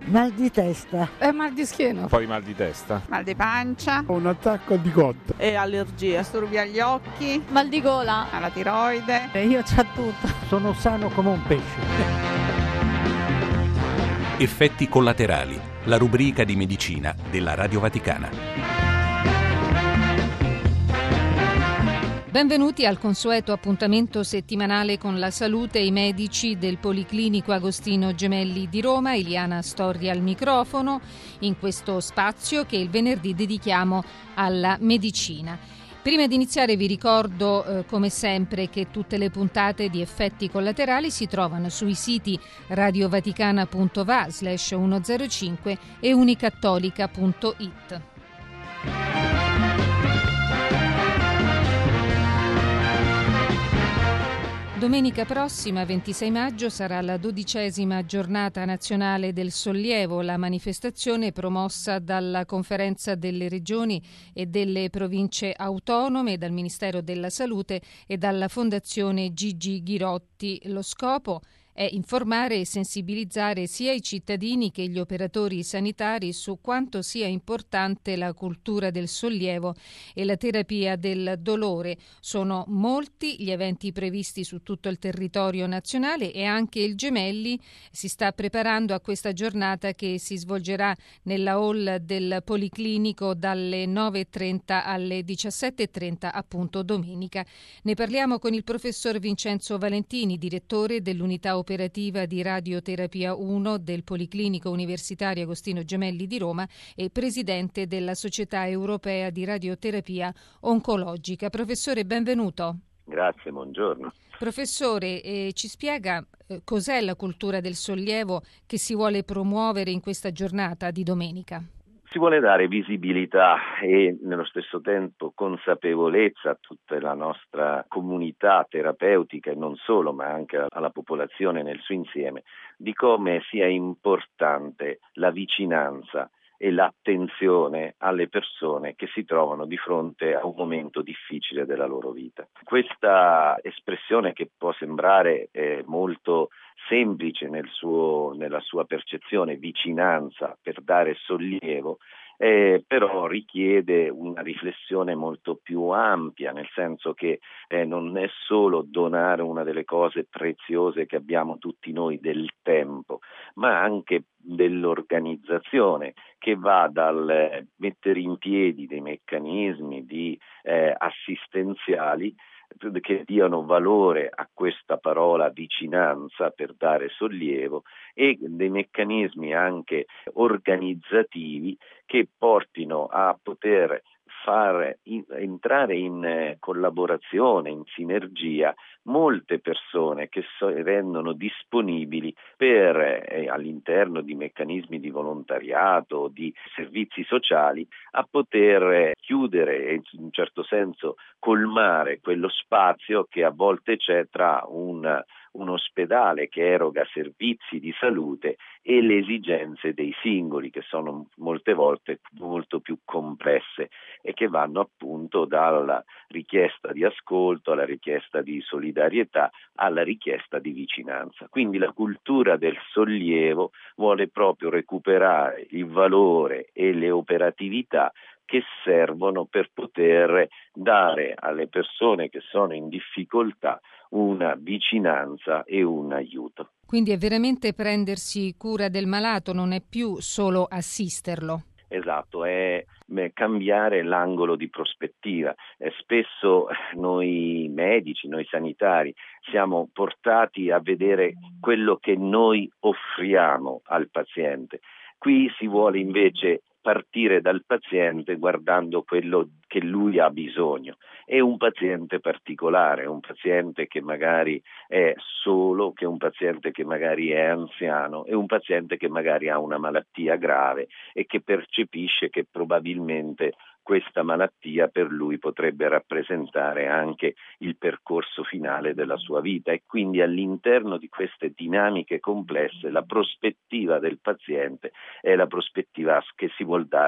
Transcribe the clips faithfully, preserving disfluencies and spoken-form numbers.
Mal di testa. E mal di schiena. Poi mal di testa. Mal di pancia. Un attacco di cotta. E allergie. Disturbi agli occhi. Mal di gola. Alla tiroide. E io c'ho tutto. Sono sano come un pesce. Effetti collaterali, la rubrica di medicina della Radio Vaticana. Benvenuti al consueto appuntamento settimanale con la salute e i medici del Policlinico Agostino Gemelli di Roma. Eliana Storri al microfono, in questo spazio che il venerdì dedichiamo alla medicina. Prima di iniziare vi ricordo eh, come sempre che tutte le puntate di Effetti Collaterali si trovano sui siti radiovaticana punto va slash centocinque e unicattolica punto it. Domenica prossima, ventisei maggio, sarà la dodicesima giornata nazionale del sollievo, la manifestazione promossa dalla Conferenza delle Regioni e delle Province Autonome, dal Ministero della Salute e dalla Fondazione Gigi Ghirotti. Lo scopo è informare e sensibilizzare sia i cittadini che gli operatori sanitari su quanto sia importante la cultura del sollievo e la terapia del dolore. Sono molti gli eventi previsti su tutto il territorio nazionale e anche il Gemelli si sta preparando a questa giornata che si svolgerà nella hall del Policlinico dalle nove e trenta alle diciassette e trenta, appunto domenica. Ne parliamo con il professor Vincenzo Valentini, direttore dell'unità operativa di radioterapia uno del Policlinico Universitario Agostino Gemelli di Roma e presidente della Società Europea di Radioterapia Oncologica. Professore, benvenuto. Grazie, buongiorno. Professore, eh, ci spiega eh, cos'è la cultura del sollievo che si vuole promuovere in questa giornata di domenica? Si vuole dare visibilità e nello stesso tempo consapevolezza a tutta la nostra comunità terapeutica e non solo, ma anche alla popolazione nel suo insieme, di come sia importante la vicinanza e l'attenzione alle persone che si trovano di fronte a un momento difficile della loro vita. Questa espressione, che può sembrare eh, molto semplice nel suo, nella sua percezione, vicinanza per dare sollievo, eh, però richiede una riflessione molto più ampia, nel senso che eh, non è solo donare una delle cose preziose che abbiamo tutti noi, del tempo, ma anche dell'organizzazione, che va dal eh, mettere in piedi dei meccanismi di eh, assistenziali che diano valore a questa parola vicinanza per dare sollievo, e dei meccanismi anche organizzativi che portino a poter far in, entrare in eh, collaborazione, in sinergia molte persone che so, rendono disponibili per eh, all'interno di meccanismi di volontariato, di servizi sociali, a poter eh, chiudere e in un certo senso colmare quello spazio che a volte c'è tra un un ospedale che eroga servizi di salute e le esigenze dei singoli, che sono molte volte molto più complesse e che vanno appunto dalla richiesta di ascolto alla richiesta di solidarietà alla richiesta di vicinanza. Quindi la cultura del sollievo vuole proprio recuperare il valore e le operatività che servono per poter dare alle persone che sono in difficoltà una vicinanza e un aiuto. Quindi è veramente prendersi cura del malato, non è più solo assisterlo. Esatto, è cambiare l'angolo di prospettiva. Eh, spesso noi medici, noi sanitari, siamo portati a vedere quello che noi offriamo al paziente. Qui si vuole invece partire dal paziente guardando quello che lui ha bisogno. È un paziente particolare, un paziente che magari è solo, che è un paziente che magari è anziano, è un paziente che magari ha una malattia grave e che percepisce che probabilmente questa malattia per lui potrebbe rappresentare anche il percorso finale della sua vita, e quindi all'interno di queste dinamiche complesse la prospettiva del paziente è la prospettiva che si vuol dare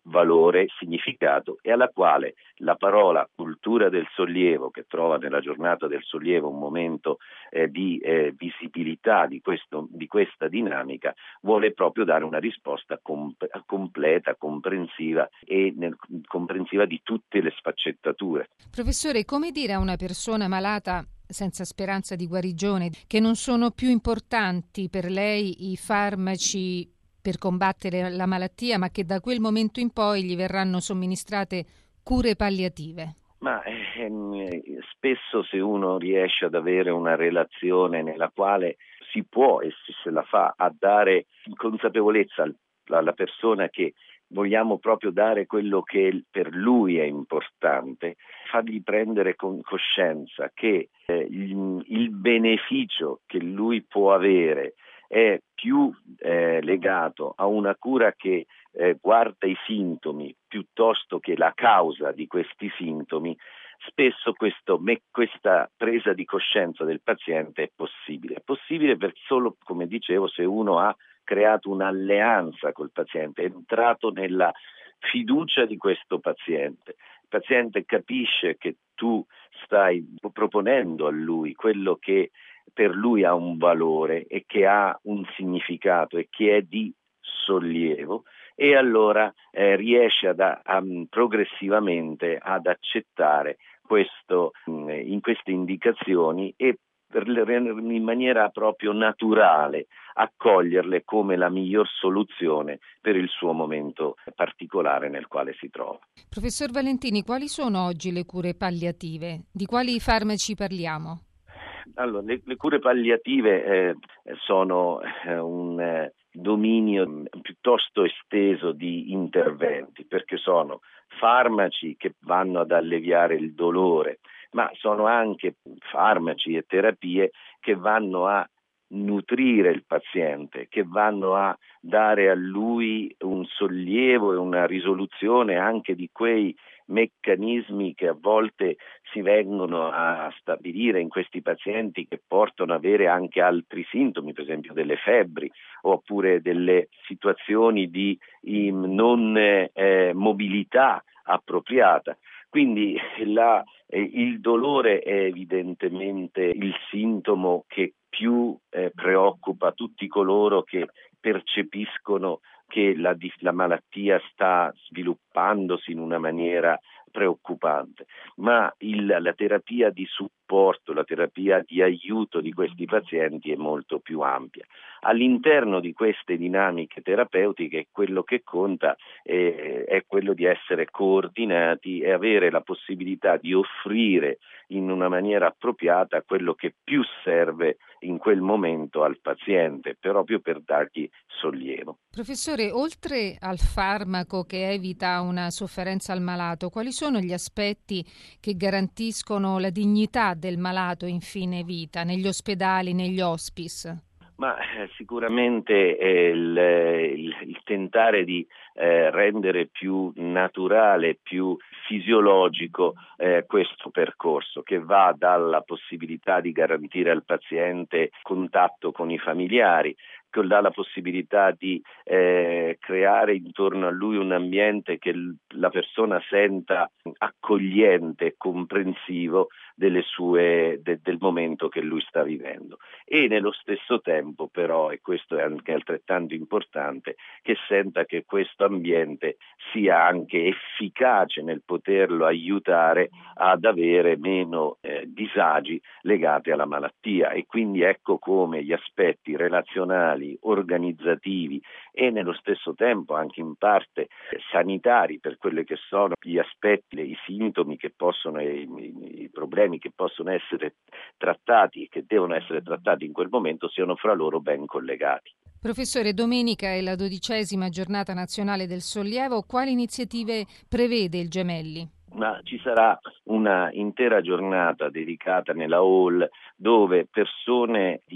valore, significato e alla quale la parola cultura del sollievo, che trova nella giornata del sollievo un momento eh, di eh, visibilità di, questo, di questa dinamica, vuole proprio dare una risposta comp- completa, comprensiva e nel, comprensiva di tutte le sfaccettature. Professore, come dire a una persona malata senza speranza di guarigione che non sono più importanti per lei i farmaci per combattere la malattia, ma che da quel momento in poi gli verranno somministrate cure palliative? Ma ehm, spesso se uno riesce ad avere una relazione nella quale si può e se la fa a dare consapevolezza alla persona che vogliamo proprio dare quello che per lui è importante, fargli prendere con coscienza che eh, il, il beneficio che lui può avere è più eh, legato a una cura che eh, guarda i sintomi piuttosto che la causa di questi sintomi, spesso questo, me, questa presa di coscienza del paziente è possibile. È possibile per solo, come dicevo, se uno ha creato un'alleanza col paziente, è entrato nella fiducia di questo paziente. Il paziente capisce che tu stai proponendo a lui quello che per lui ha un valore e che ha un significato e che è di sollievo, e allora eh, riesce ad, a, a, progressivamente ad accettare questo mh, in queste indicazioni e per, in maniera proprio naturale accoglierle come la miglior soluzione per il suo momento particolare nel quale si trova. Professor Valentini, quali sono oggi le cure palliative? Di quali farmaci parliamo? Allora, le, le cure palliative eh, sono eh, un eh, dominio piuttosto esteso di interventi, perché sono farmaci che vanno ad alleviare il dolore, ma sono anche farmaci e terapie che vanno a nutrire il paziente, che vanno a dare a lui un sollievo e una risoluzione anche di quei meccanismi che a volte si vengono a stabilire in questi pazienti che portano ad avere anche altri sintomi, per esempio delle febbri oppure delle situazioni di in, non eh, mobilità appropriata. Quindi la, eh, il dolore è evidentemente il sintomo che più eh, preoccupa tutti coloro che percepiscono che la, la malattia sta sviluppandosi in una maniera preoccupante, ma il, la terapia di supporto, la terapia di aiuto di questi pazienti è molto più ampia. All'interno di queste dinamiche terapeutiche quello che conta è, è quello di essere coordinati e avere la possibilità di offrire in una maniera appropriata quello che più serve in quel momento al paziente, proprio per dargli sollievo. Professore, oltre al farmaco che evita una sofferenza al malato, quali sono gli aspetti che garantiscono la dignità del malato in fine vita, negli ospedali, negli hospice? Ma eh, sicuramente eh, il, il, il tentare di eh, rendere più naturale, più fisiologico eh, questo percorso, che va dalla possibilità di garantire al paziente contatto con i familiari, che dà la possibilità di eh, creare intorno a lui un ambiente che l- la persona senta accogliente e comprensivo delle sue, de- del momento che lui sta vivendo, e nello stesso tempo però, e questo è anche altrettanto importante, che senta che questo ambiente sia anche efficace nel poterlo aiutare ad avere meno eh, disagi legati alla malattia. E quindi ecco come gli aspetti relazionali, organizzativi e nello stesso tempo anche in parte sanitari, per quelli che sono gli aspetti, i sintomi che possono, i, i problemi che possono essere trattati e che devono essere trattati in quel momento, siano fra loro ben collegati. Professore, domenica è la dodicesima giornata nazionale del sollievo. Quali iniziative prevede il Gemelli? Ma ci sarà una intera giornata dedicata nella hall dove persone di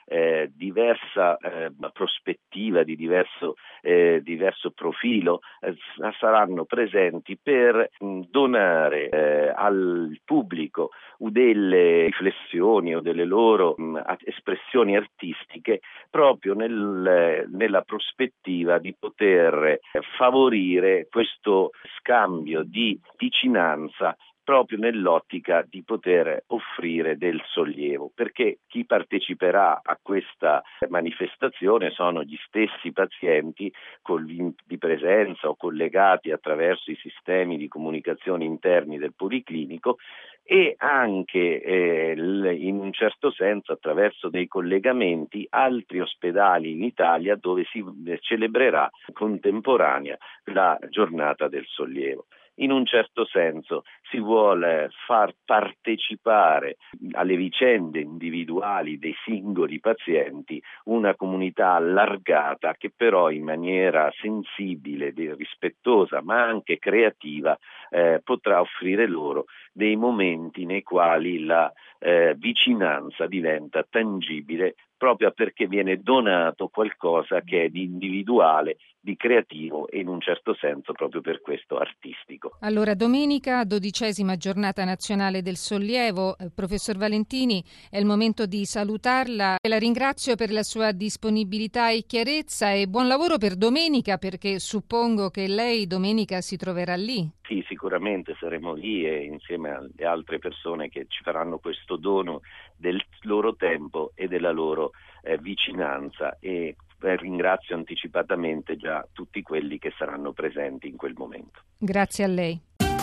eh, diversa eh, prospettiva, di diverso, eh, diverso profilo, eh, saranno presenti per mh, donare eh, al pubblico delle riflessioni o delle loro mh, espressioni artistiche proprio nel, nella prospettiva di poter favorire questo scambio di vicinanza proprio nell'ottica di poter offrire del sollievo, perché chi parteciperà a questa manifestazione sono gli stessi pazienti di presenza o collegati attraverso i sistemi di comunicazione interni del Policlinico e anche eh, in un certo senso attraverso dei collegamenti altri ospedali in Italia dove si celebrerà contemporanea la giornata del sollievo. In un certo senso si vuole far partecipare alle vicende individuali dei singoli pazienti una comunità allargata che però in maniera sensibile, rispettosa ma anche creativa eh, potrà offrire loro dei momenti nei quali la eh, vicinanza diventa tangibile proprio perché viene donato qualcosa che è di individuale, di creativo e in un certo senso proprio per questo artistico. Allora, domenica, dodicesima giornata nazionale del sollievo. Eh, professor Valentini, è il momento di salutarla. La ringrazio per la sua disponibilità e chiarezza e buon lavoro per domenica, perché suppongo che lei domenica si troverà lì. Sì, sicuramente saremo lì e insieme alle altre persone che ci faranno questo dono del loro tempo e della loro eh, vicinanza e eh, ringrazio anticipatamente già tutti quelli che saranno presenti in quel momento. Grazie a lei.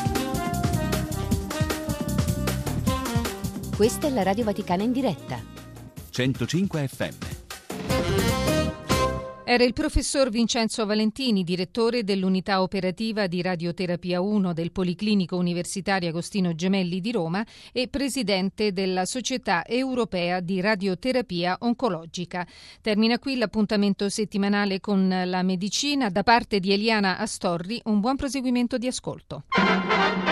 Questa è la Radio Vaticana in diretta. centocinque effe emme. Era il professor Vincenzo Valentini, direttore dell'unità operativa di radioterapia uno del Policlinico Universitario Agostino Gemelli di Roma e presidente della Società Europea di Radioterapia Oncologica. Termina qui l'appuntamento settimanale con la medicina. Da parte di Eliana Astorri, un buon proseguimento di ascolto.